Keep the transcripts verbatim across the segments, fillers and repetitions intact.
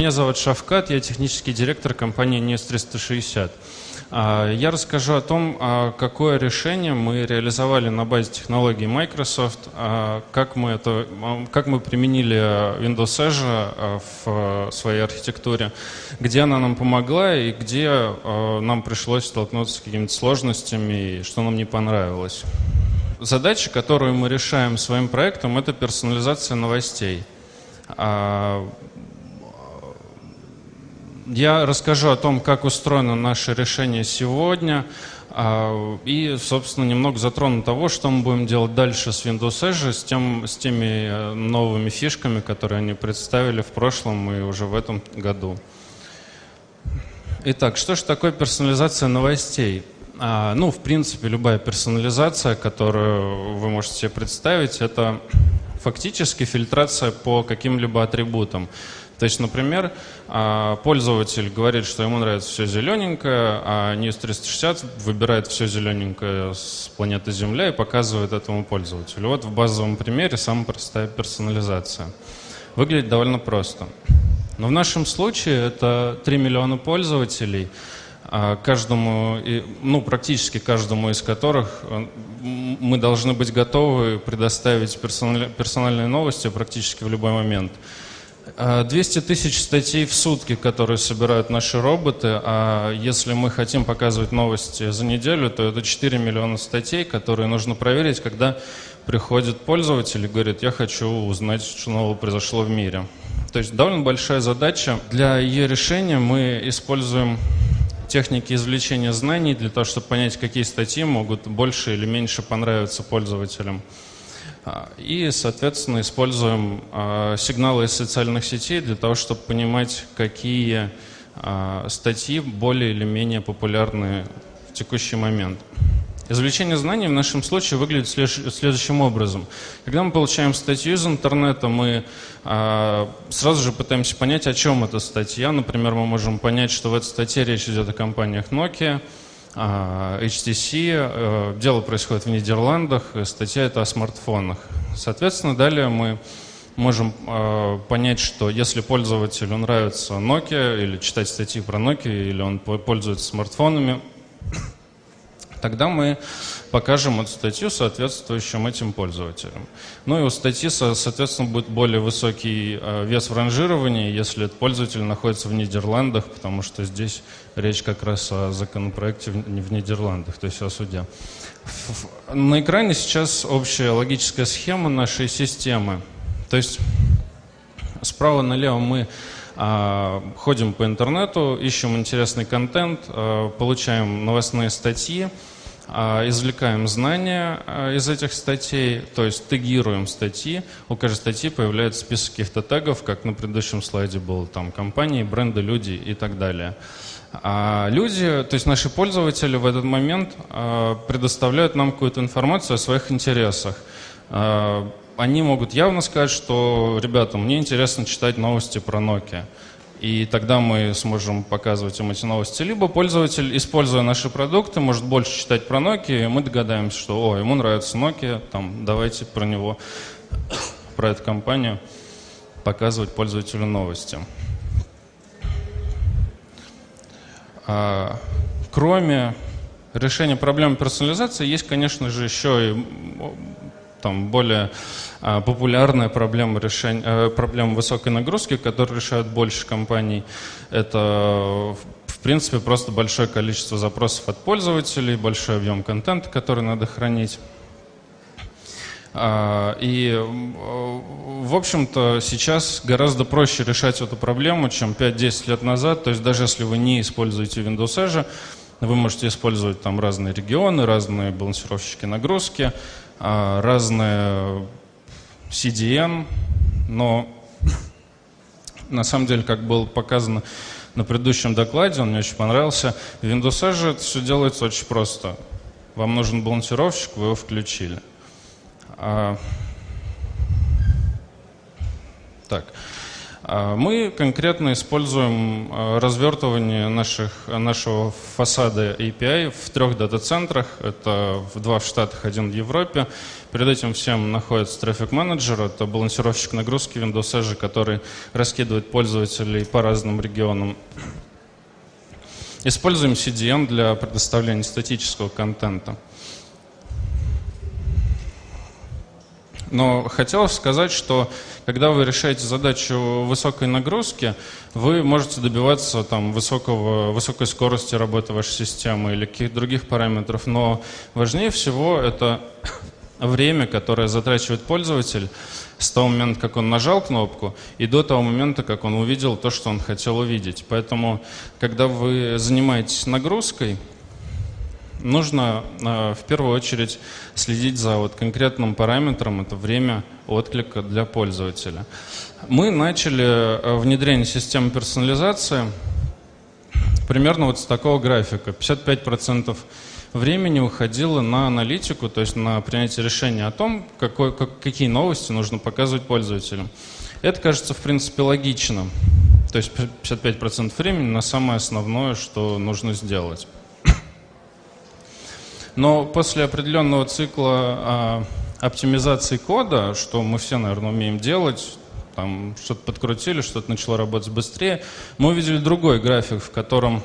Меня зовут Шавкат, я технический директор компании Ньюс триста шестьдесят. Я расскажу о том, какое решение мы реализовали на базе технологий Microsoft, как мы, это, как мы применили Windows Azure в своей архитектуре, где она нам помогла и где нам пришлось столкнуться с какими-то сложностями и что нам не понравилось. Задача, которую мы решаем своим проектом, это персонализация новостей. Я расскажу о том, как устроено наше решение сегодня, и, собственно, немного затрону того, что мы будем делать дальше с Windows Azure, с, тем, с теми новыми фишками, которые они представили в прошлом и уже в этом году. Итак, что же такое персонализация новостей? Ну, в принципе, любая персонализация, которую вы можете себе представить, это фактически фильтрация по каким-либо атрибутам. То есть, например, пользователь говорит, что ему нравится все зелененькое, а Ньюс триста шестьдесят выбирает все зелененькое с планеты Земля и показывает этому пользователю. Вот в базовом примере самая простая персонализация. Выглядит довольно просто. Но в нашем случае это три миллиона пользователей, каждому, ну, практически каждому из которых мы должны быть готовы предоставить персональные новости практически в любой момент. двести тысяч статей в сутки, которые собирают наши роботы, а если мы хотим показывать новости за неделю, то это четыре миллиона статей, которые нужно проверить, когда приходит пользователь и говорит: я хочу узнать, что нового произошло в мире. То есть довольно большая задача. Для ее решения мы используем техники извлечения знаний для того, чтобы понять, какие статьи могут больше или меньше понравиться пользователям. И, соответственно, используем э, сигналы из социальных сетей для того, чтобы понимать, какие э, статьи более или менее популярны в текущий момент. Извлечение знаний в нашем случае выглядит следующим образом. Когда мы получаем статью из интернета, мы э, сразу же пытаемся понять, о чем эта статья. Например, мы можем понять, что в этой статье речь идет о компаниях Nokia, эйч ти си, дело происходит в Нидерландах, статья это о смартфонах. Соответственно, далее мы можем понять, что если пользователю нравится Nokia, или читать статьи про Nokia, или он пользуется смартфонами, тогда мы покажем эту статью соответствующим этим пользователям. Ну и у статьи, соответственно, будет более высокий вес в ранжировании, если этот пользователь находится в Нидерландах, потому что здесь речь как раз о законопроекте в Нидерландах, то есть о суде. На экране сейчас общая логическая схема нашей системы. То есть справа налево мы ходим по интернету, ищем интересный контент, получаем новостные статьи, извлекаем знания из этих статей, то есть тегируем статьи. У каждой статьи появляется список каких-то тегов, как на предыдущем слайде было, там компании, бренды, люди и так далее. А люди, то есть наши пользователи в этот момент предоставляют нам какую-то информацию о своих интересах. Они могут явно сказать, что, ребята, мне интересно читать новости про Nokia. И тогда мы сможем показывать им эти новости. Либо пользователь, используя наши продукты, может больше читать про Nokia, и мы догадаемся, что о, ему нравится Nokia, там, давайте про него, про эту компанию показывать пользователю новости. А, кроме решения проблемы персонализации, есть, конечно же, еще и там, более а, популярная проблема, решения, а, проблема высокой нагрузки, которую решают больше компаний. Это, в принципе, просто большое количество запросов от пользователей, большой объем контента, который надо хранить. А, и, в общем-то, сейчас гораздо проще решать эту проблему, чем пять-десять лет назад. То есть даже если вы не используете Windows Azure, вы можете использовать там разные регионы, разные балансировщики нагрузки, разные си ди эн, но на самом деле, как было показано на предыдущем докладе, он мне очень понравился, в Windows Azure это все делается очень просто. Вам нужен балансировщик, вы его включили. А, так. Мы конкретно используем развертывание наших, нашего фасада эй пи ай в трех дата-центрах. Это два в Штатах, один в Европе. Перед этим всем находится Traffic Manager. Это балансировщик нагрузки Windows Edge, который раскидывает пользователей по разным регионам. Используем си ди эн для предоставления статического контента. Но хотелось сказать, что когда вы решаете задачу высокой нагрузки, вы можете добиваться там, высокого, высокой скорости работы вашей системы или каких-то других параметров, но важнее всего это время, которое затрачивает пользователь с того момента, как он нажал кнопку, и до того момента, как он увидел то, что он хотел увидеть. Поэтому, когда вы занимаетесь нагрузкой, нужно э, в первую очередь следить за вот конкретным параметром, это время отклика для пользователя. Мы начали э, внедрение системы персонализации примерно вот с такого графика. пятьдесят пять процентов времени уходило на аналитику, то есть на принятие решения о том, какой, как, какие новости нужно показывать пользователям. Это кажется, в принципе, логично. То есть пятьдесят пять процентов времени на самое основное, что нужно сделать. Но после определенного цикла а, оптимизации кода, что мы все, наверное, умеем делать, там что-то подкрутили, что-то начало работать быстрее, мы увидели другой график, в котором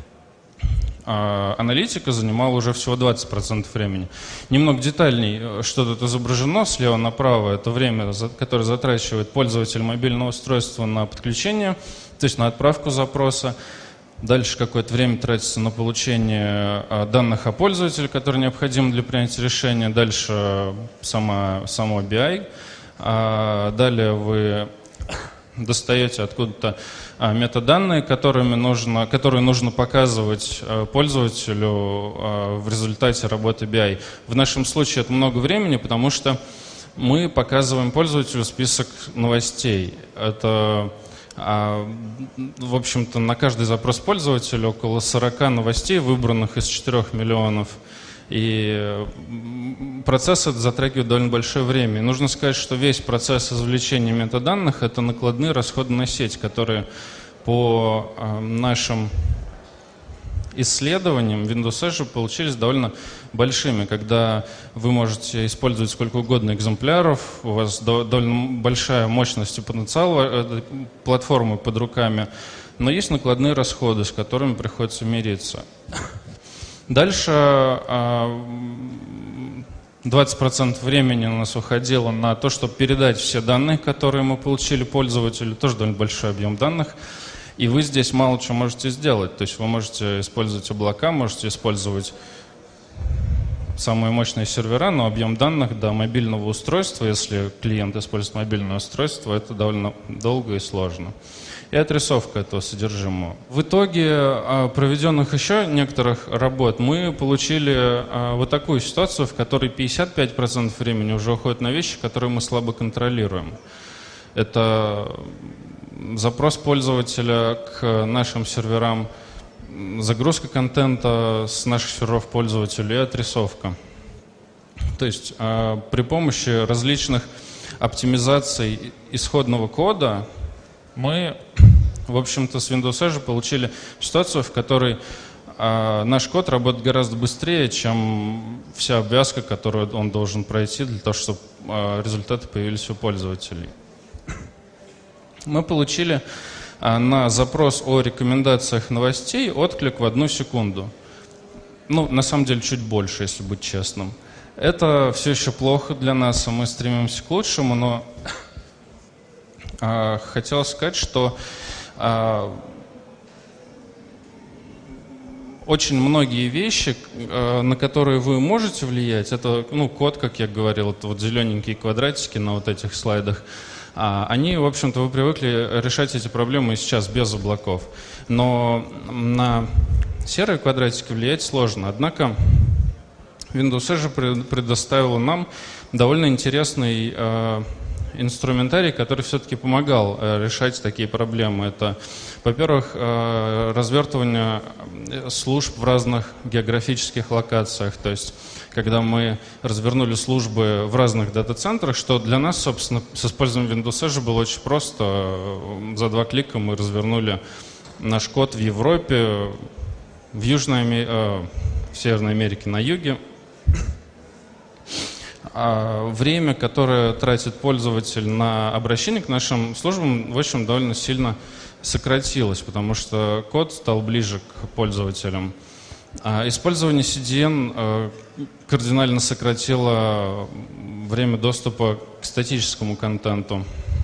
а, аналитика занимала уже всего двадцать процентов времени. Немного детальней, что тут изображено слева направо, это время, которое затрачивает пользователь мобильного устройства на подключение, то есть на отправку запроса. Дальше какое-то время тратится на получение данных о пользователе, которые необходимы для принятия решения. Дальше сама, само би ай. Далее вы достаете откуда-то метаданные, которыми нужно, которые нужно показывать пользователю в результате работы би ай. В нашем случае это много времени, потому что мы показываем пользователю список новостей. Это в общем-то, на каждый запрос пользователя около сорок новостей, выбранных из четырёх миллионов. И процесс этот затрагивает довольно большое время. И нужно сказать, что весь процесс извлечения метаданных – это накладные расходы на сеть, которые по нашим исследованиям Windows Edge получились довольно большими, когда вы можете использовать сколько угодно экземпляров, у вас довольно большая мощность и потенциал платформы под руками, но есть накладные расходы, с которыми приходится мириться. Дальше двадцать процентов времени у нас уходило на то, чтобы передать все данные, которые мы получили пользователю, тоже довольно большой объем данных. И вы здесь мало чего можете сделать. То есть вы можете использовать облака, можете использовать самые мощные сервера, но объем данных до мобильного устройства, если клиент использует мобильное устройство, это довольно долго и сложно. И отрисовка этого содержимого. В итоге проведенных еще некоторых работ мы получили вот такую ситуацию, в которой пятьдесят пять процентов времени уже уходит на вещи, которые мы слабо контролируем. Это запрос пользователя к нашим серверам, загрузка контента с наших серверов пользователя и отрисовка. То есть э, при помощи различных оптимизаций исходного кода мы, в общем-то, с Windows Edge получили ситуацию, в которой э, наш код работает гораздо быстрее, чем вся обвязка, которую он должен пройти для того, чтобы э, результаты появились у пользователей. Мы получили а, на запрос о рекомендациях новостей отклик в одну секунду. Ну, на самом деле, чуть больше, если быть честным. Это все еще плохо для нас, и мы стремимся к лучшему, но а, хотелось сказать, что а, очень многие вещи, а, на которые вы можете влиять, это, ну, код, как я говорил, это вот зелененькие квадратики на вот этих слайдах, они, в общем-то, вы привыкли решать эти проблемы сейчас без облаков. Но на серые квадратики влиять сложно. Однако Windows Edge предоставила нам довольно интересный инструментарий, который все-таки помогал решать такие проблемы. Это, во-первых, развертывание служб в разных географических локациях. То есть, когда мы развернули службы в разных дата-центрах, что для нас, собственно, с использованием Windows Edge было очень просто. За два клика мы развернули наш код в Европе, в Южной Америке, в Северной Америке на юге. А время, которое тратит пользователь на обращение к нашим службам, в общем, довольно сильно сократилось, потому что код стал ближе к пользователям. А использование си ди эн кардинально сократило время доступа к статическому контенту.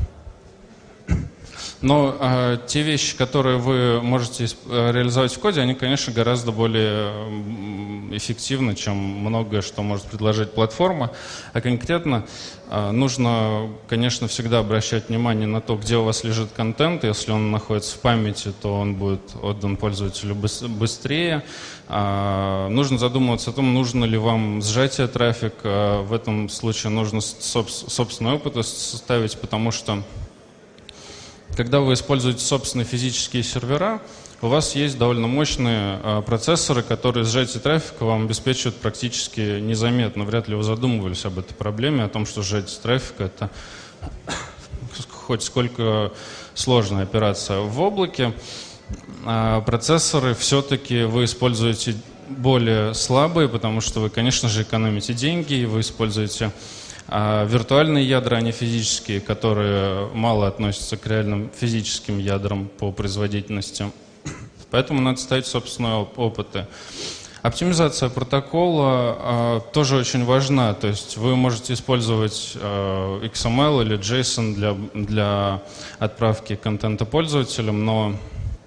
Но э, те вещи, которые вы можете реализовать в коде, они, конечно, гораздо более эффективны, чем многое, что может предложить платформа. А конкретно э, нужно, конечно, всегда обращать внимание на то, где у вас лежит контент. Если он находится в памяти, то он будет отдан пользователю быстрее. Э, нужно задумываться о том, нужно ли вам сжатие трафика. В этом случае нужно соб- собственный опыт составить, потому что когда вы используете собственные физические сервера, у вас есть довольно мощные э, процессоры, которые сжатие трафика вам обеспечивают практически незаметно. Вряд ли вы задумывались об этой проблеме, о том, что сжатие трафика – это хоть сколько сложная операция. В облаке э, процессоры все-таки вы используете более слабые, потому что вы, конечно же, экономите деньги, и вы используете А виртуальные ядра, они физические, которые мало относятся к реальным физическим ядрам по производительности. Поэтому надо ставить собственные опыты. Оптимизация протокола э, тоже очень важна. То есть вы можете использовать э, икс эм эл или джейсон для, для отправки контента пользователям, но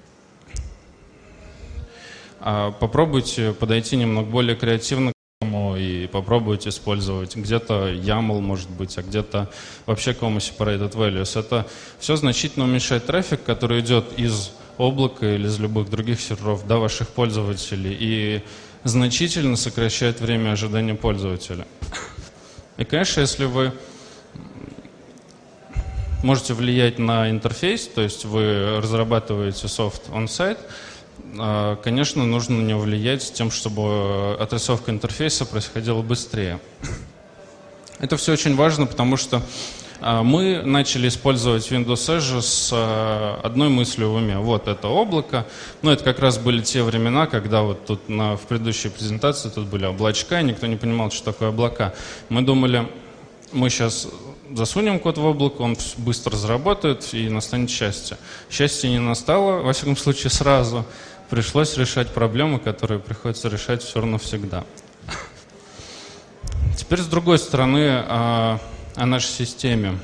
э, попробуйте подойти немного более креативно и попробуйте использовать где-то ямл, может быть, а где-то вообще comma separated values. Это все значительно уменьшает трафик, который идет из облака или из любых других серверов до ваших пользователей, и значительно сокращает время ожидания пользователя. И, конечно, если вы можете влиять на интерфейс, то есть вы разрабатываете софт on-site, конечно, нужно на него влиять с тем, чтобы отрисовка интерфейса происходила быстрее. Это все очень важно, потому что мы начали использовать Windows Edge с одной мыслью в уме. Вот это облако. Но это как раз были те времена, когда вот тут на, в предыдущей презентации тут были облачка, и никто не понимал, что такое облака. Мы думали, мы сейчас засунем код в облако, он быстро заработает, и настанет счастье. Счастье не настало, во всяком случае, сразу. Пришлось решать проблемы, которые приходится решать все равно всегда. Теперь, с другой стороны, о, о нашей системе.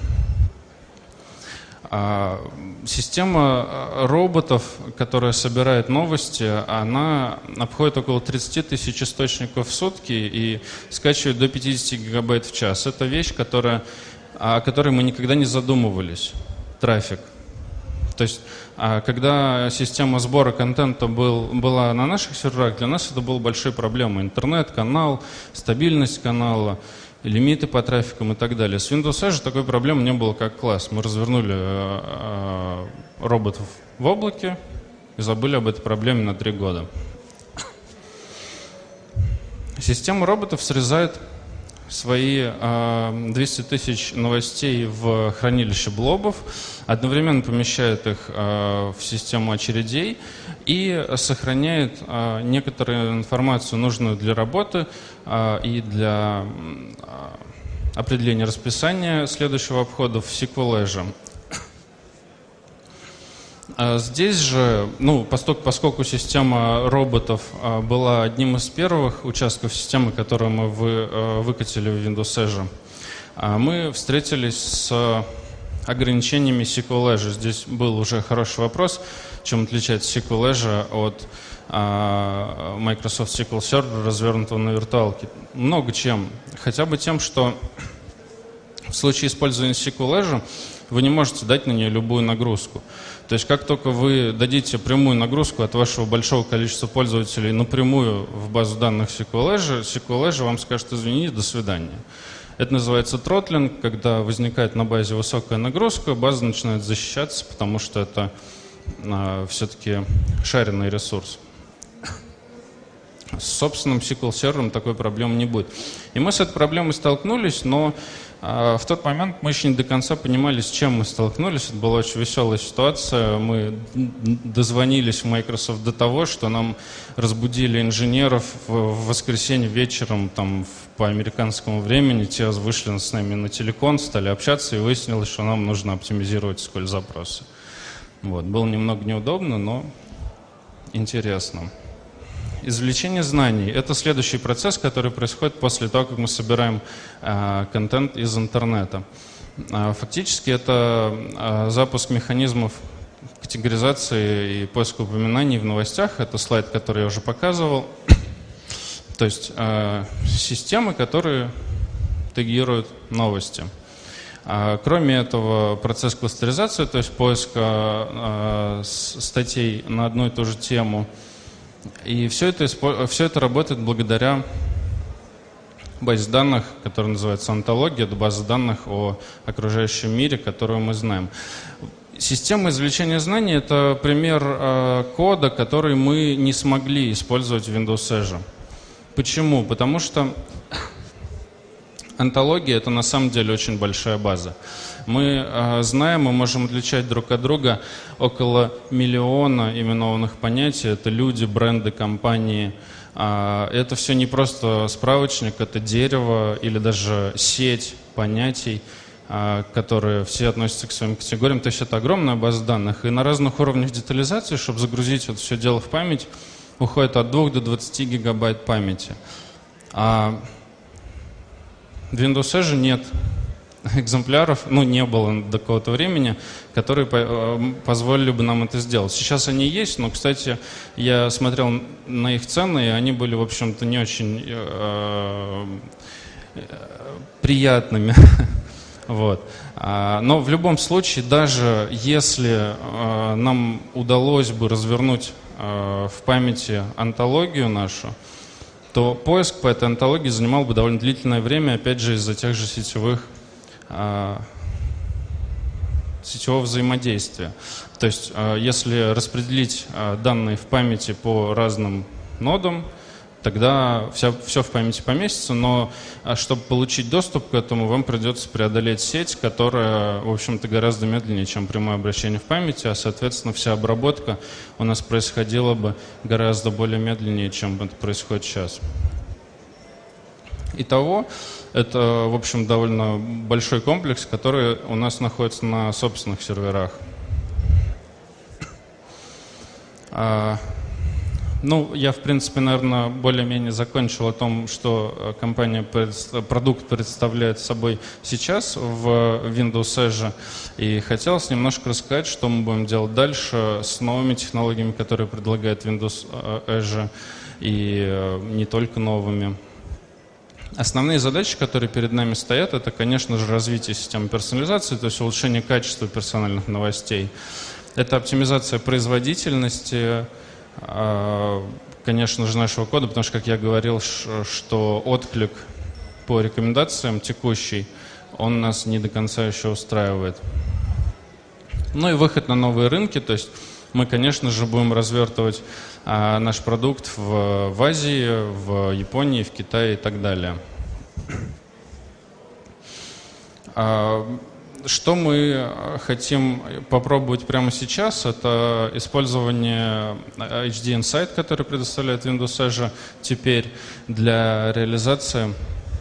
Система роботов, которая собирает новости, она обходит около тридцать тысяч источников в сутки и скачивает до пятьдесят гигабайт в час. Это вещь, которая, о которой мы никогда не задумывались. Трафик. То есть, когда система сбора контента был, была на наших серверах, для нас это было большой проблемой. Интернет, канал, стабильность канала, лимиты по трафикам и так далее. С Windows Edge такой проблемы не было, как класс. Мы развернули э, э, роботов в облаке и забыли об этой проблеме на три года. Система роботов срезает свои э, двести тысяч новостей в хранилище блобов, одновременно помещает их э, в систему очередей и сохраняет э, некоторую информацию, нужную для работы э, и для э, определения расписания следующего обхода в эс ку эль Edge. Здесь же, ну, поскольку, поскольку система роботов а, была одним из первых участков системы, которую мы вы, а, выкатили в Windows Edge, а, мы встретились с ограничениями эс ку эль Edge. Здесь был уже хороший вопрос, чем отличается эс ку эль Edge от а, Microsoft эс ку эль Server, развернутого на виртуалке. Много чем. Хотя бы тем, что в случае использования эс ку эль Edge вы не можете дать на нее любую нагрузку. То есть как только вы дадите прямую нагрузку от вашего большого количества пользователей напрямую в базу данных эс ку эль Edge, эс ку эль Edge вам скажет: извините, до свидания. Это называется тротлинг, когда возникает на базе высокая нагрузка, база начинает защищаться, потому что это э, все-таки шаренный ресурс. С собственным эс ку эль-сервером такой проблемы не будет. И мы с этой проблемой столкнулись, но э, в тот момент мы еще не до конца понимали, с чем мы столкнулись. Это была очень веселая ситуация. Мы дозвонились в Microsoft до того, что нам разбудили инженеров в, в воскресенье вечером там, в, по американскому времени. Те вышли с нами на телекон, стали общаться, и выяснилось, что нам нужно оптимизировать эс ку эль-запросы. Вот. Было немного неудобно, но интересно. Извлечение знаний – это следующий процесс, который происходит после того, как мы собираем э, контент из интернета. Э, фактически это э, запуск механизмов категоризации и поиска упоминаний в новостях. Это слайд, который я уже показывал. То есть э, системы, которые тегируют новости. Э, кроме этого, процесс кластеризации, то есть поиска э, статей на одну и ту же тему. И все это, все это работает благодаря базе данных, которая называется онтология, это база данных о окружающем мире, которую мы знаем. Система извлечения знаний – это пример э, кода, который мы не смогли использовать в Windows Edge. Почему? Потому что онтология – это на самом деле очень большая база. Мы э, знаем, мы можем отличать друг от друга около миллиона именованных понятий. Это люди, бренды, компании. Э, это все не просто справочник, это дерево или даже сеть понятий, э, которые все относятся к своим категориям. То есть это огромная база данных. И на разных уровнях детализации, чтобы загрузить это все дело в память, уходит от двух до двадцати гигабайт памяти. А в Windows Edge нет экземпляров, ну, не было до какого-то времени, которые позволили бы нам это сделать. Сейчас они есть, но, кстати, я смотрел на их цены, и они были, в общем-то, не очень э, приятными. Вот. Но в любом случае, даже если э, нам удалось бы развернуть э, в памяти онтологию нашу, то поиск по этой онтологии занимал бы довольно длительное время, опять же, из-за тех же сетевых сетевого взаимодействия. То есть, если распределить данные в памяти по разным нодам, тогда вся, все в памяти поместится, но чтобы получить доступ к этому, вам придется преодолеть сеть, которая, в общем-то, гораздо медленнее, чем прямое обращение в памяти, а, соответственно, вся обработка у нас происходила бы гораздо более медленнее, чем это происходит сейчас. Итого, это, в общем, довольно большой комплекс, который у нас находится на собственных серверах. А, ну, я, в принципе, наверное, более-менее закончил о том, что компания, продукт представляет собой сейчас в Windows Edge. И хотелось немножко рассказать, что мы будем делать дальше с новыми технологиями, которые предлагает Windows Edge, и не только новыми. Основные задачи, которые перед нами стоят, это, конечно же, развитие системы персонализации, то есть улучшение качества персональных новостей. Это оптимизация производительности, конечно же, нашего кода, потому что, как я говорил, что отклик по рекомендациям текущий, он нас не до конца еще устраивает. Ну и выход на новые рынки, то есть мы, конечно же, будем развертывать а, наш продукт в, в Азии, в Японии, в Китае и так далее. А, что мы хотим попробовать прямо сейчас, это использование эйч ди Insight, который предоставляет Windows Edge теперь для реализации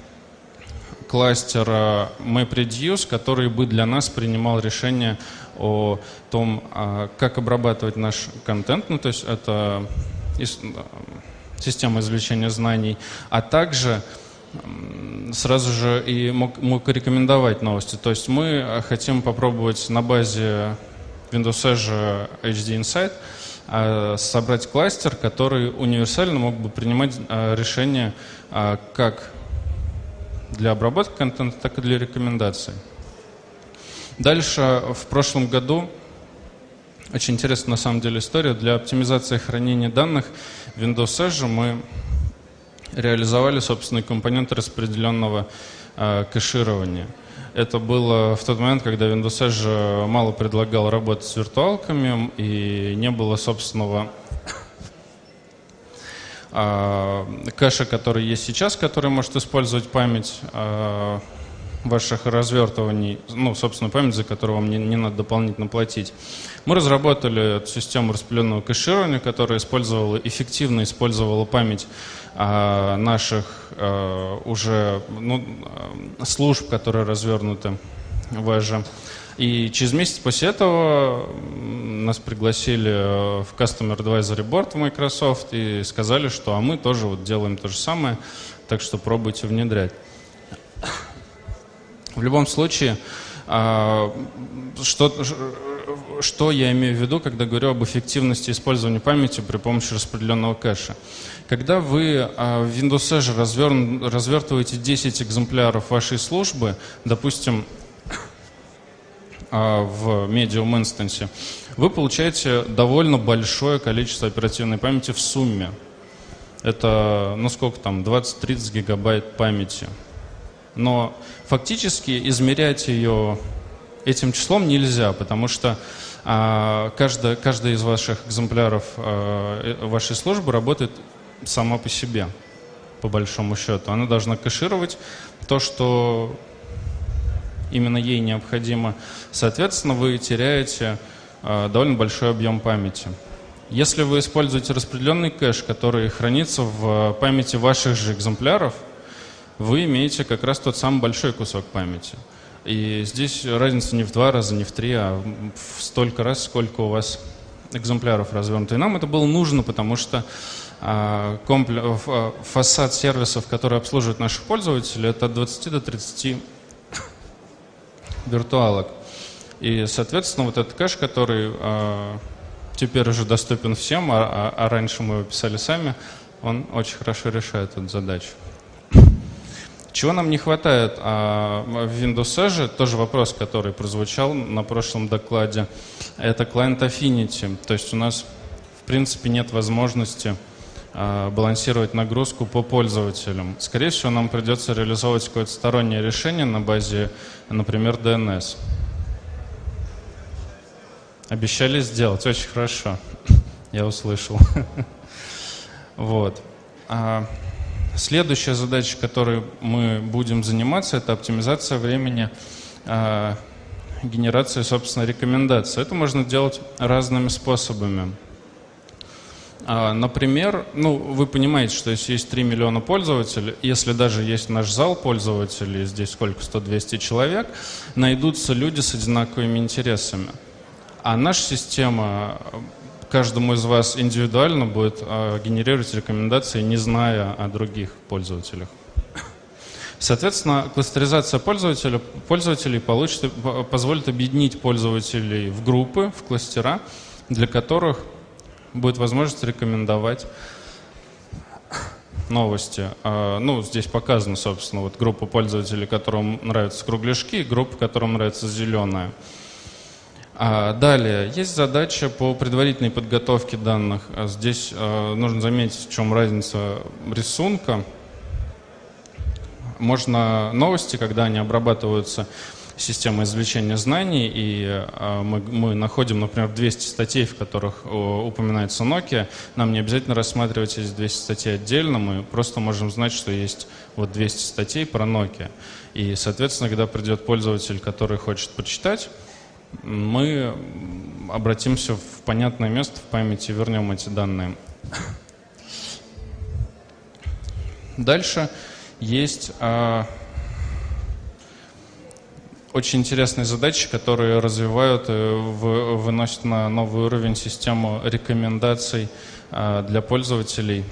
кластера MapReduce, который бы для нас принимал решение о том, как обрабатывать наш контент, ну, то есть это система извлечения знаний, а также сразу же и мог, мог рекомендовать новости. То есть мы хотим попробовать на базе Windows Edge эйч ди Insight собрать кластер, который универсально мог бы принимать решения как для обработки контента, так и для рекомендаций. Дальше, в прошлом году, очень интересная на самом деле история, для оптимизации хранения данных в Windows Edge мы реализовали собственные компоненты распределенного кэширования. Это было в тот момент, когда Windows Edge мало предлагал работать с виртуалками и не было собственного кэша, который есть сейчас, который может использовать память ваших развертываний, ну, собственно, память, за которую вам не, не надо дополнительно платить. Мы разработали эту систему распределенного кэширования, которая использовала, эффективно использовала память а, наших а, уже ну, служб, которые развернуты в Edge. И через месяц после этого нас пригласили в Customer Advisory Board в Microsoft и сказали, что а мы тоже вот делаем то же самое, так что пробуйте внедрять. В любом случае, что, что я имею в виду, когда говорю об эффективности использования памяти при помощи распределенного кэша? Когда вы в Windows Edge развер... развертываете десять экземпляров вашей службы, допустим, в Medium инстансе, вы получаете довольно большое количество оперативной памяти в сумме. Это, ну сколько там, двадцать-тридцать гигабайт памяти. Но фактически измерять ее этим числом нельзя, потому что а, каждая, каждая из ваших экземпляров а, вашей службы работает сама по себе, по большому счету. Она должна кэшировать то, что именно ей необходимо. Соответственно, вы теряете а, довольно большой объем памяти. Если вы используете распределенный кэш, который хранится в памяти ваших же экземпляров, вы имеете как раз тот самый большой кусок памяти. И здесь разница не в два раза, не в три, а в столько раз, сколько у вас экземпляров развернуто. И нам это было нужно, потому что а, компле... фасад сервисов, которые обслуживают наших пользователей, это от двадцати до тридцати виртуалок. И, соответственно, вот этот кэш, который а, теперь уже доступен всем, а, а, а раньше мы его писали сами, он очень хорошо решает эту задачу. Чего нам не хватает а, в Windows Edge, тоже вопрос, который прозвучал на прошлом докладе, это Client Affinity. То есть у нас, в принципе, нет возможности а, балансировать нагрузку по пользователям. Скорее всего, нам придется реализовывать какое-то стороннее решение на базе, например, ди эн эс. Обещали сделать, очень хорошо, я услышал. Вот. Следующая задача, которой мы будем заниматься, это оптимизация времени э, генерации, собственно, рекомендаций. Это можно делать разными способами. Э, например, ну, вы понимаете, что если есть три миллиона пользователей, если даже есть наш зал пользователей, здесь сколько, сто-двести человек, найдутся люди с одинаковыми интересами. А наша система каждому из вас индивидуально будет а, генерировать рекомендации, не зная о других пользователях. Соответственно, кластеризация пользователя, пользователей получит, позволит объединить пользователей в группы, в кластера, для которых будет возможность рекомендовать новости. А, ну, здесь показано, собственно, вот группа пользователей, которым нравятся кругляшки, и группа, которым нравится зеленая. А далее, есть задача по предварительной подготовке данных. Здесь э, нужно заметить, в чем разница рисунка. Можно новости, когда они обрабатываются системой извлечения знаний, и э, мы, мы находим, например, двести статей, в которых о, упоминается Nokia, нам не обязательно рассматривать эти двести статей отдельно, мы просто можем знать, что есть вот двести статей про Nokia. И, соответственно, когда придет пользователь, который хочет почитать, мы обратимся в понятное место в памяти и вернем эти данные. Дальше есть а, очень интересные задачи, которые развивают и в, выносят на новый уровень систему рекомендаций а, для пользователей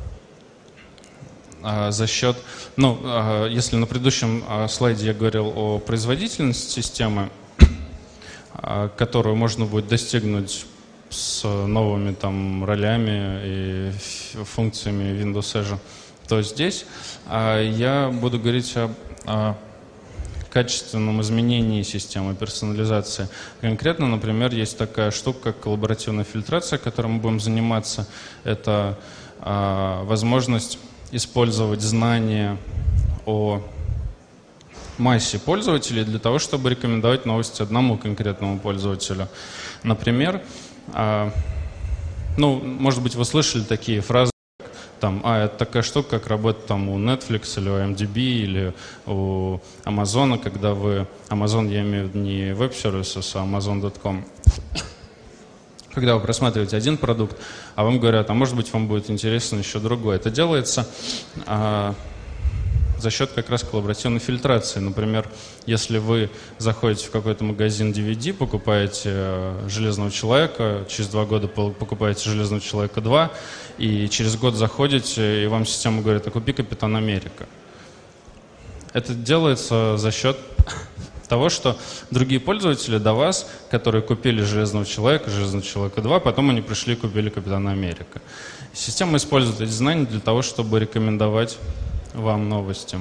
а, за счет, ну, а, если на предыдущем а, слайде я говорил о производительности системы, которую можно будет достигнуть с новыми там ролями и функциями Windows Edge, то здесь я буду говорить о, о качественном изменении системы персонализации. Конкретно, например, есть такая штука, как коллаборативная фильтрация, которой мы будем заниматься. Это возможность использовать знания о массе пользователей для того, чтобы рекомендовать новости одному конкретному пользователю. Например, э, ну, может быть, вы слышали такие фразы, там, а, это такая штука, как работа там у Netflix или у эм ди би или у Amazon, когда вы, Amazon, я имею в виду не веб-сервисы, а амазон точка ком, когда вы просматриваете один продукт, а вам говорят, а может быть, вам будет интересен еще другой. Это делается а, за счет как раз коллаборативной фильтрации. Например, если вы заходите в какой-то магазин ди ви ди, покупаете «Железного человека», через два года покупаете «Железного человека два», и через год заходите, и вам система говорит, а купи «Капитан Америка». Это делается за счет того, что другие пользователи до вас, которые купили «Железного человека», «Железного человека два», потом они пришли и купили «Капитана Америка». Система использует эти знания для того, чтобы рекомендовать вам новости.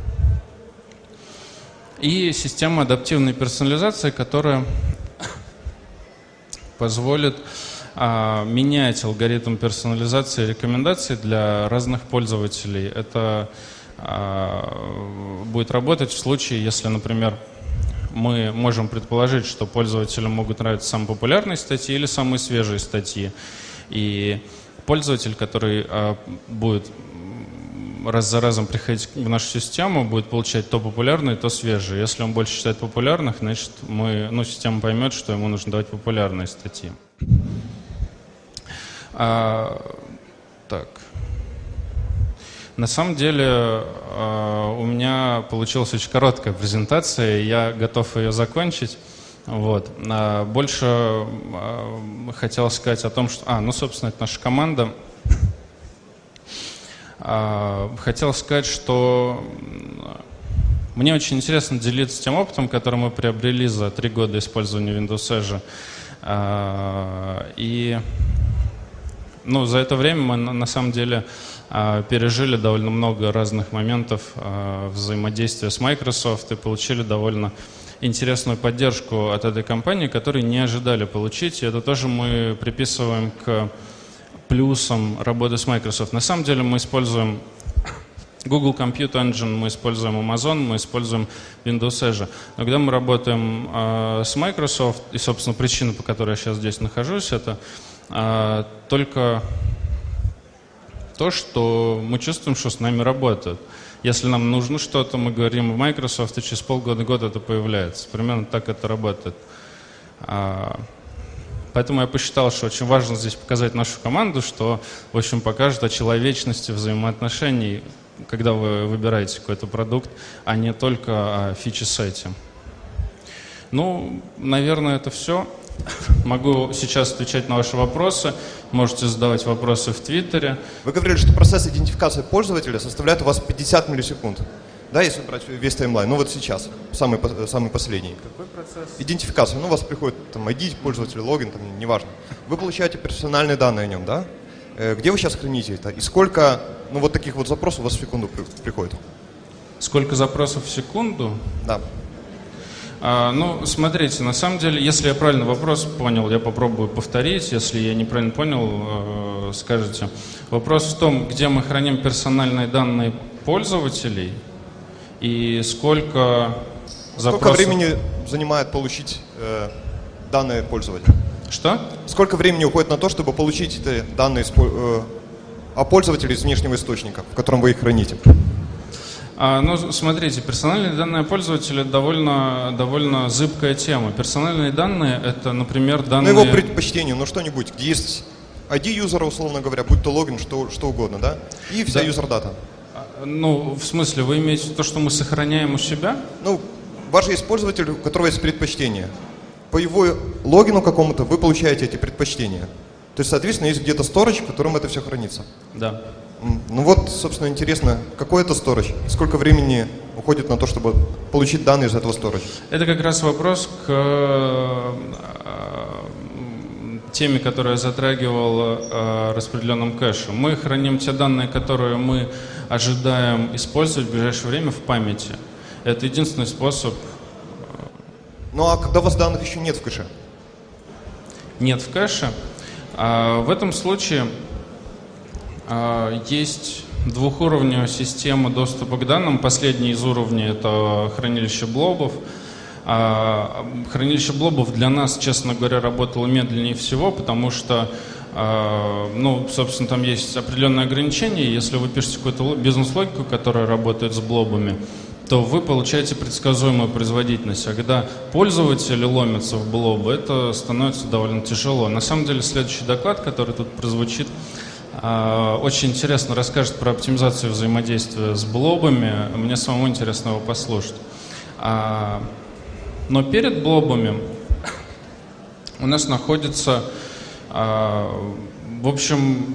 И система адаптивной персонализации, которая позволит а, менять алгоритм персонализации и рекомендаций для разных пользователей. Это а, будет работать в случае, если, например, мы можем предположить, что пользователям могут нравиться самые популярные статьи или самые свежие статьи. И пользователь, который а, будет раз за разом приходить в нашу систему, будет получать то популярные, то свежие. Если он больше читает популярных, значит, мы, ну, система поймет, что ему нужно давать популярные статьи. А, так. На самом деле а, у меня получилась очень короткая презентация, я готов ее закончить. Вот. А, больше а, хотел сказать о том, что... А, ну, собственно, это наша команда. Хотел сказать, что мне очень интересно делиться тем опытом, который мы приобрели за три года использования Windows Edge. И ну, за это время мы на самом деле пережили довольно много разных моментов взаимодействия с Microsoft и получили довольно интересную поддержку от этой компании, которую не ожидали получить. И это тоже мы приписываем к плюсом работы с Microsoft. На самом деле мы используем Google Compute Engine, мы используем Amazon, мы используем Windows Edge. Но когда мы работаем э, с Microsoft, и, собственно, причина, по которой я сейчас здесь нахожусь, это э, только то, что мы чувствуем, что с нами работают. Если нам нужно что-то, мы говорим в Microsoft, и через полгода-год это появляется. Примерно так это работает. Поэтому я посчитал, что очень важно здесь показать нашу команду, что, в общем, покажет о человечности взаимоотношений, когда вы выбираете какой-то продукт, а не только о фичи-сете. Ну, наверное, это все. Могу сейчас отвечать на ваши вопросы. Можете задавать вопросы в Твиттере. Вы говорили, что процесс идентификации пользователя составляет у вас пятьдесят миллисекунд. Да, если брать весь таймлайн, ну вот сейчас, самый, самый последний. Какой процесс? Идентификация. Ну, у вас приходит там ай ди пользователя, логин, там, неважно. Вы получаете персональные данные о нем, да? Э, где вы сейчас храните это? И сколько, ну, вот таких вот запросов у вас в секунду при, приходит? Сколько запросов в секунду? Да. А, ну, смотрите, на самом деле, если я правильно вопрос понял, я попробую повторить. Если я неправильно понял, э, скажите. Вопрос в том, где мы храним персональные данные пользователей. И сколько запросов... Сколько времени занимает получить э, данные пользователя? Что? Сколько времени уходит на то, чтобы получить эти данные э, о пользователе из внешнего источника, в котором вы их храните? А, ну, смотрите, персональные данные пользователя довольно, довольно зыбкая тема. Персональные данные — это, например, данные... Ну, его предпочтение, ну, что-нибудь, где есть ай ди юзера, условно говоря, будь то логин, что, что угодно, да? И вся да. юзер-дата. Ну, в смысле, вы имеете в виду то, что мы сохраняем у себя? Ну, ваш есть пользователь, у которого есть предпочтения. По его логину какому-то вы получаете эти предпочтения. То есть, соответственно, есть где-то storage, в котором это все хранится. Да. Ну вот, собственно, интересно, какой это storage? Сколько времени уходит на то, чтобы получить данные из этого storage? Это как раз вопрос к теме, которую я затрагивал, о распределенном кэше. Мы храним те данные, которые мы ожидаем использовать в ближайшее время в памяти. Это единственный способ. Ну а когда у вас данных еще нет в кэше? Нет в кэше. А в этом случае а, есть двухуровневая система доступа к данным. Последний из уровней — это хранилище блобов. А хранилище блобов для нас, честно говоря, работало медленнее всего, потому что, ну, собственно, там есть определенные ограничения. Если вы пишете какую-то бизнес-логику, которая работает с блобами, то вы получаете предсказуемую производительность. А когда пользователи ломятся в блобы, это становится довольно тяжело. На самом деле, следующий доклад, который тут прозвучит, очень интересно расскажет про оптимизацию взаимодействия с блобами. Мне самому интересно его послушать. Но перед блобами у нас находится, в общем,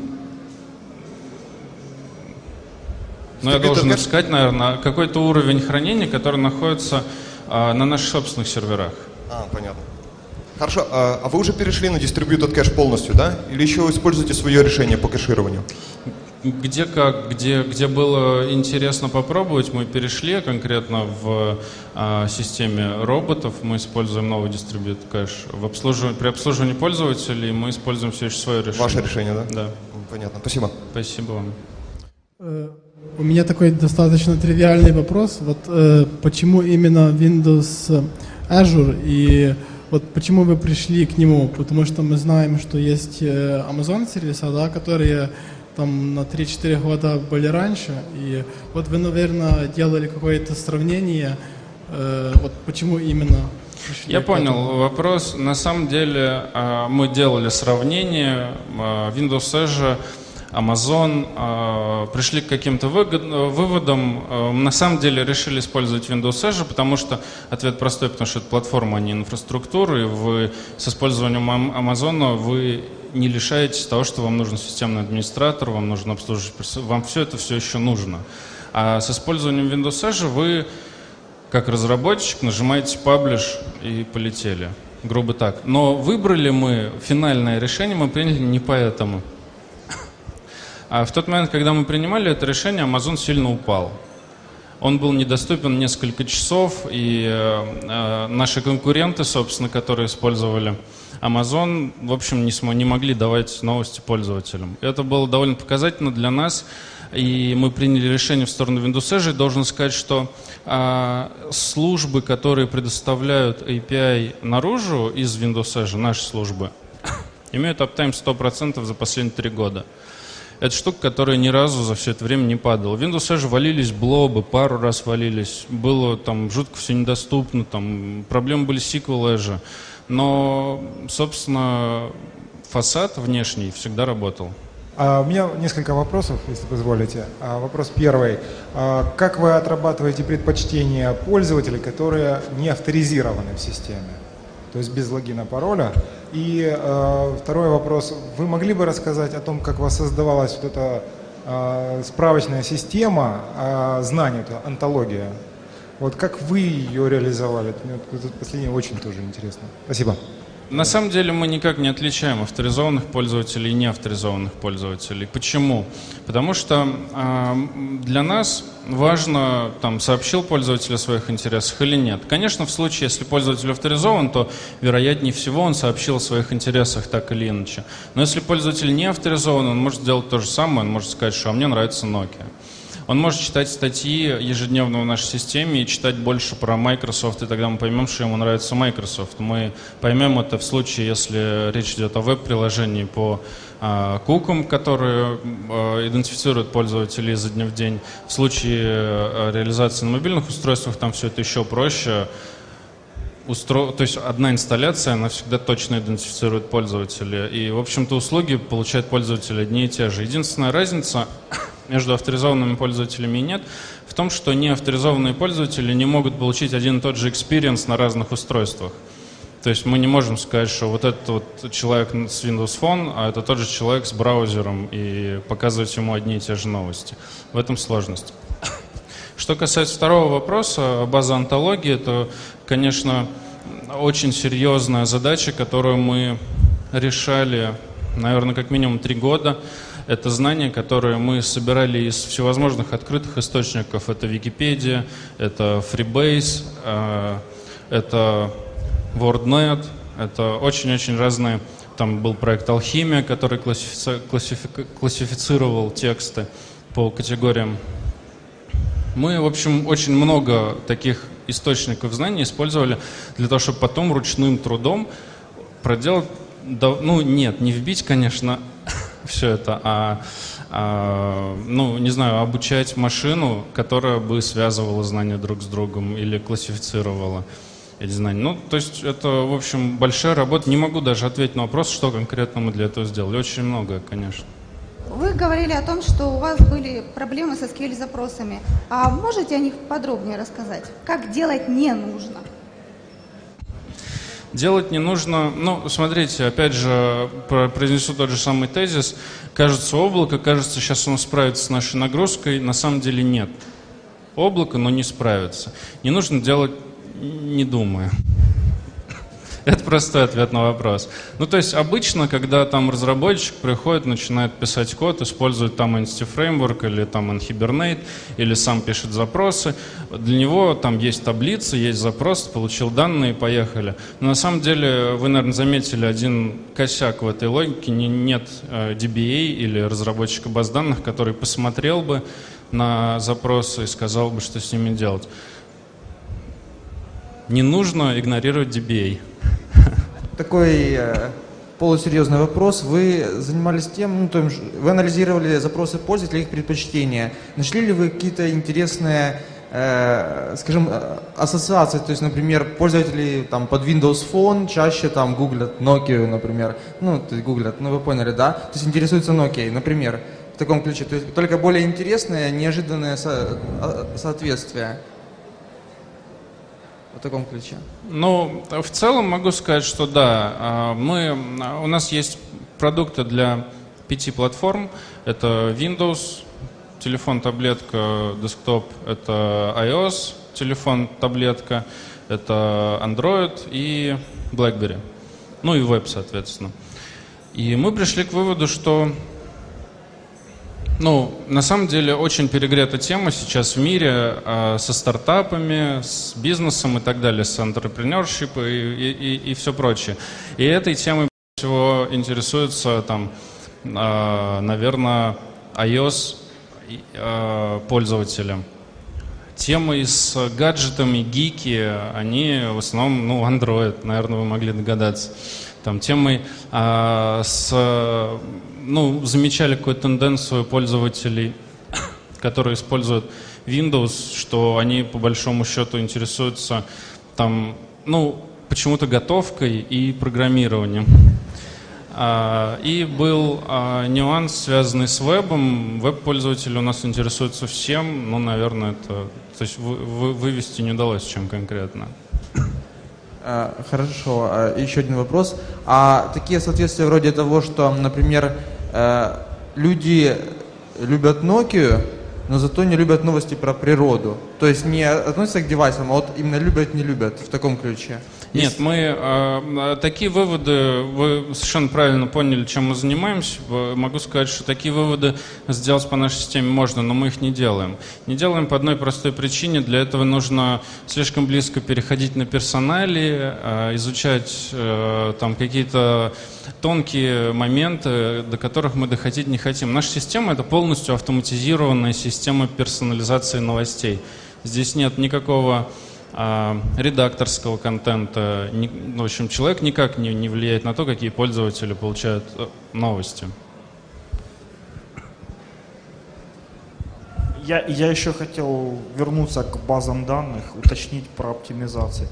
ну, я должен искать, наверное, какой-то уровень хранения, который находится на наших собственных серверах. А, понятно. Хорошо, а, а вы уже перешли на distributed кэш полностью, да? Или еще используете свое решение по кэшированию? Где как, где, где было интересно попробовать, мы перешли конкретно в а, системе роботов. Мы используем новый distributed кэш. В обслуживании, при обслуживании пользователей мы используем все еще свое решение. Ваше решение, да? Да. Понятно, спасибо. Спасибо вам. У меня такой достаточно тривиальный вопрос. Вот э, почему именно Windows Azure и вот почему вы пришли к нему? Потому что мы знаем, что есть э, Amazon сервиса, да, которые там на три-четыре года были раньше. И вот вы, наверное, делали какое-то сравнение. Э, вот почему именно пришли? Я понял вопрос. На самом деле э, мы делали сравнение э, Windows Azure, Amazon, э, пришли к каким-то выводам. Э, на самом деле решили использовать Windows Azure, потому что ответ простой, потому что это платформа, а не инфраструктура, и вы с использованием Amazon вы не лишаетесь того, что вам нужен системный администратор, вам нужен обслуживающий персонал, вам все это все еще нужно. А с использованием Windows Azure вы, как разработчик, нажимаете «Publish» и полетели. Грубо так. Но выбрали мы финальное решение, мы приняли не поэтому. А в тот момент, когда мы принимали это решение, Amazon сильно упал. Он был недоступен несколько часов, и э, наши конкуренты, собственно, которые использовали Amazon, в общем, не, см- не могли давать новости пользователям. Это было довольно показательно для нас, и мы приняли решение в сторону Windows Azure. Должен сказать, что э, службы, которые предоставляют эй пи ай наружу из Windows Azure, наши службы, имеют аптайм сто процентов за последние три года. Это штука, которая ни разу за все это время не падала. В Windows Azure валились блобы, пару раз валились. Было там жутко все недоступно, там проблемы были с эс ку эль Azure. Но, собственно, фасад внешний всегда работал. А у меня несколько вопросов, если позволите. А, вопрос первый. А, как вы отрабатываете предпочтения пользователей, которые не авторизированы в системе? То есть без логина, пароля. И э, второй вопрос. Вы могли бы рассказать о том, как у вас создавалась вот эта э, справочная система э, знаний, это антология? Вот как вы ее реализовали? Мне вот последнее очень тоже интересно. Спасибо. На самом деле мы никак не отличаем авторизованных пользователей и неавторизованных пользователей. Почему? Потому что э, для нас важно, там, сообщил пользователь о своих интересах или нет. Конечно, в случае, если пользователь авторизован, то вероятнее всего он сообщил о своих интересах так или иначе. Но если пользователь не авторизован, он может сделать то же самое, он может сказать, что «а мне нравится Nokia». Он может читать статьи ежедневно в нашей системе и читать больше про Microsoft, и тогда мы поймем, что ему нравится Microsoft. Мы поймем это в случае, если речь идет о веб-приложении по а, кукам, которые а, идентифицируют пользователей изо дня в день. В случае а, реализации на мобильных устройствах там все это еще проще. Устро... То есть одна инсталляция, она всегда точно идентифицирует пользователя. И, в общем-то, услуги получают пользователи одни и те же. Единственная разница между авторизованными пользователями и нет в том, что неавторизованные пользователи не могут получить один и тот же experience на разных устройствах. То есть мы не можем сказать, что вот этот вот человек с Windows Phone, а это тот же человек с браузером, и показывать ему одни и те же новости. В этом сложность. Что касается второго вопроса, база антологии, это, конечно, очень серьезная задача, которую мы решали, наверное, как минимум три года. Это знания, которые мы собирали из всевозможных открытых источников. Это Википедия, это Freebase, это WordNet, это очень-очень разные. Там был проект «Алхимия», который классифици... классифицировал тексты. по категориям. Мы, в общем, очень много таких источников знаний использовали для того, чтобы потом ручным трудом проделать, ну нет, не вбить, конечно, все это, а, а, ну, не знаю, обучать машину, которая бы связывала знания друг с другом или классифицировала эти знания. Ну, то есть это, в общем, большая работа. Не могу даже ответить на вопрос, что конкретно мы для этого сделали. Очень многое, конечно. Вы говорили о том, что у вас были проблемы со эс кью эль-запросами. А можете о них подробнее рассказать? Как делать не нужно? Делать не нужно, ну, смотрите, опять же, произнесу тот же самый тезис. Кажется, облако, кажется, сейчас оно справится с нашей нагрузкой. На самом деле нет. Облако, но не справится. Не нужно делать, не думая. Это простой ответ на вопрос. Ну, то есть обычно, когда там разработчик приходит, начинает писать код, использует там Entity Framework или там Hibernate, или сам пишет запросы, для него там есть таблица, есть запрос, получил данные, поехали. Но на самом деле вы, наверное, заметили один косяк в этой логике. Нет ди би эй или разработчика баз данных, который посмотрел бы на запросы и сказал бы, что с ними делать. Не нужно игнорировать ди би эй. Такой э, полусерьезный вопрос. Вы занимались тем, ну, то есть вы анализировали запросы пользователей, их предпочтения. Нашли ли вы какие-то интересные, э, скажем, ассоциации? То есть, например, пользователи там, под Windows Phone чаще там гуглят Nokia, например. Ну, то есть гуглят, ну вы поняли, да? То есть интересуются Nokia, например, в таком ключе. То есть только более интересные, неожиданные со- соответствия. В таком ключе. Ну, в целом могу сказать, что да, мы, у нас есть продукты для пяти платформ. Это Windows, телефон, таблетка, десктоп, это iOS, телефон, таблетка, это Android и BlackBerry. Ну и веб, соответственно. И мы пришли к выводу, что ну, на самом деле очень перегрета тема сейчас в мире э, со стартапами, с бизнесом и так далее, с entrepreneurship и, и, и, и все прочее. И этой темой всего интересуются там, э, наверное, iOS э, пользователи. Темы с гаджетами, гики, они в основном, ну, Android, наверное, вы могли догадаться. Там темой э, с... Ну, замечали какую-то тенденцию пользователей, которые используют Windows, что они по большому счету интересуются там, ну, почему-то готовкой и программированием. А, и был а, нюанс, связанный с вебом. Веб-пользователи у нас интересуются всем, ну, наверное, это, то есть вы, вы, вывести не удалось, чем конкретно. Хорошо. Еще один вопрос. А такие соответствия вроде того, что, например, люди любят Nokia, но зато не любят новости про природу. То есть не относятся к девайсам, а вот именно любят, не любят в таком ключе. Нет, Есть... мы э, такие выводы, вы совершенно правильно поняли, чем мы занимаемся. Могу сказать, что такие выводы сделать по нашей системе можно, но мы их не делаем. Не делаем по одной простой причине. Для этого нужно слишком близко переходить на персонали, э, изучать э, там какие-то тонкие моменты, до которых мы доходить не хотим. Наша система — это полностью автоматизированная система персонализации новостей. Здесь нет никакого а, редакторского контента. Ни, в общем, человек никак не, не влияет на то, какие пользователи получают новости. Я, я еще хотел вернуться к базам данных, уточнить про оптимизацию.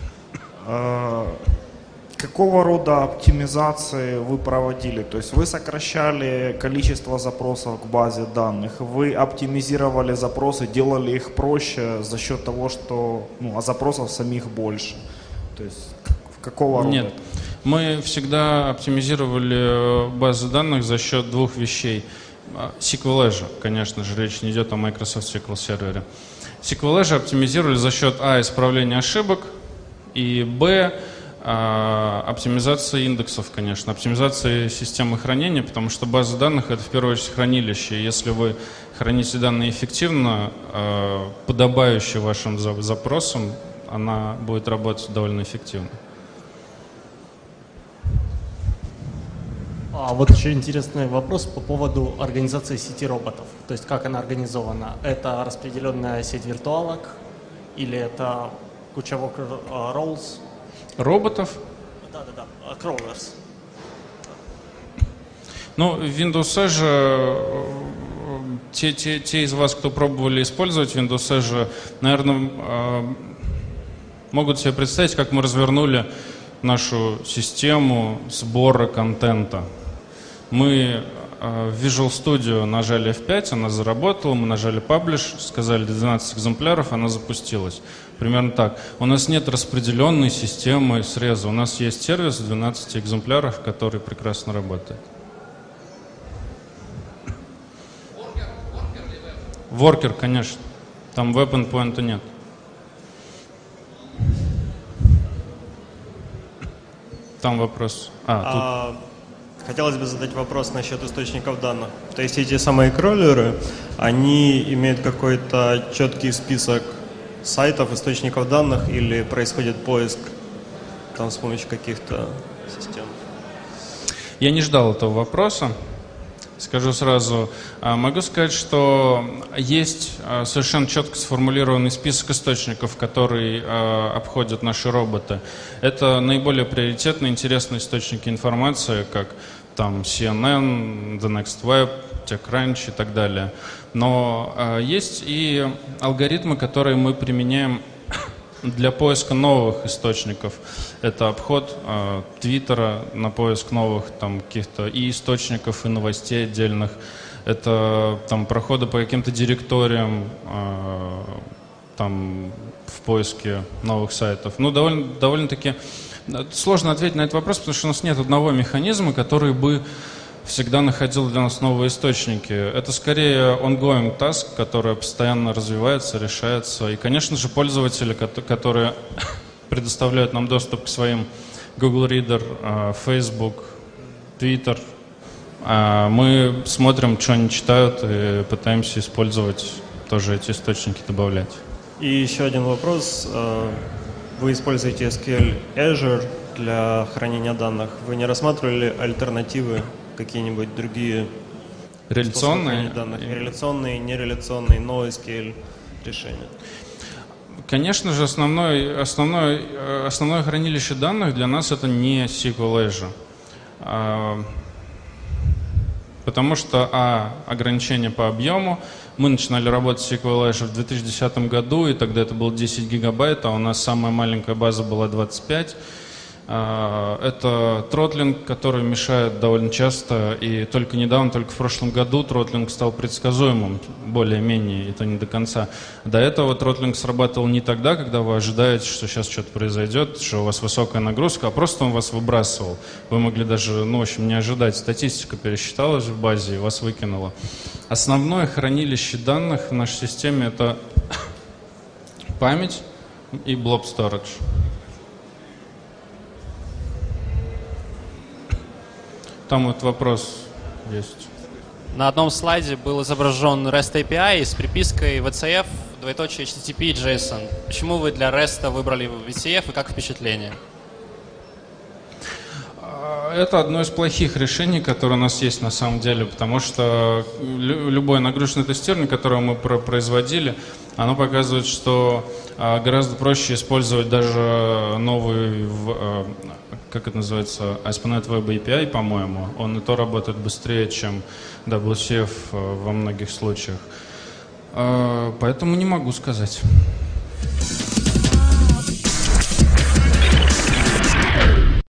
Какого рода оптимизации вы проводили? То есть вы сокращали количество запросов к базе данных, вы оптимизировали запросы, делали их проще за счет того, что ну, а запросов самих больше. То есть какого рода? Нет, мы всегда оптимизировали базы данных за счет двух вещей. сиквел-Edge, конечно же, речь не идет о Microsoft эс кью эль-сервере. сиквел-Edge оптимизировали за счет а. исправления ошибок и б. оптимизации индексов, конечно, оптимизации системы хранения, потому что база данных — это в первую очередь хранилище. Если вы храните данные эффективно, подобающие вашим запросам, она будет работать довольно эффективно. А вот еще интересный вопрос по поводу организации сети роботов. То есть как она организована? Это распределенная сеть виртуалок или это куча worker roles? Роботов? Да-да-да, crawlers. Ну, в Windows Edge, те, те, те из вас, кто пробовали использовать Windows Edge, наверное, могут себе представить, как мы развернули нашу систему сбора контента. Мы в Visual Studio нажали эф пять, она заработала, мы нажали Publish, сказали двенадцать экземпляров, она запустилась. Примерно так. У нас нет распределенной системы среза, у нас есть сервис двенадцать экземпляров, который прекрасно работает. Worker, конечно. Там веб-эндпоинта нет. Там вопрос. А, а, тут. Хотелось бы задать вопрос насчет источников данных. То есть эти самые кроллеры, они имеют какой-то четкий список сайтов, источников данных, или происходит поиск там с помощью каких-то систем? Я не ждал этого вопроса. Скажу сразу, могу сказать, что есть совершенно четко сформулированный список источников, которые обходят наши роботы. Это наиболее приоритетные, интересные источники информации, как там си эн эн, The Next Web, TechCrunch и так далее. Но есть и алгоритмы, которые мы применяем для поиска новых источников. Это обход э, Твиттера на поиск новых там каких-то и источников, и новостей отдельных. Это там проходы по каким-то директориям э, там в поиске новых сайтов. Ну, довольно, довольно-таки сложно ответить на этот вопрос, потому что у нас нет одного механизма, который бы всегда находил для нас новые источники. Это скорее ongoing task, который постоянно развивается, решается. И, конечно же, пользователи, которые предоставляют нам доступ к своим Google Reader, Facebook, Twitter, мы смотрим, что они читают, и пытаемся использовать тоже эти источники, добавлять. И еще один вопрос. Вы используете эс кью эль Azure для хранения данных. Вы не рассматривали альтернативы, какие-нибудь другие реляционные данных, реляционные, нереляционные, NoSQL решения? Конечно же, основное, основное, основное хранилище данных для нас это не эс кью эль Azure. Потому что а, ограничение по объему. Мы начинали работать с эс кью эль Azure в две тысячи десятом году, и тогда это было десять гигабайт, а у нас самая маленькая база была двадцать пять. Это тротлинг, который мешает довольно часто, и только недавно, только в прошлом году тротлинг стал предсказуемым, более-менее, и то не до конца. До этого тротлинг срабатывал не тогда, когда вы ожидаете, что сейчас что-то произойдет, что у вас высокая нагрузка, а просто он вас выбрасывал. Вы могли даже, ну, в общем, не ожидать. Статистика пересчиталась в базе и вас выкинула. Основное хранилище данных в нашей системе – это память и blob storage. Там вот вопрос есть. На одном слайде был изображен REST эй пи ай с припиской ви си эф, двоеточие эйч ти ти пи и JSON. Почему вы для REST выбрали ви си эф и как впечатление? Это одно из плохих решений, которое у нас есть на самом деле, потому что любое нагрузочное тестирование, которое мы производили, оно показывает, что гораздо проще использовать даже новый, как это называется, эй эс пи точка нет Web эй пи ай, по-моему. Он и то работает быстрее, чем дабл ю си эф во многих случаях. Поэтому не могу сказать.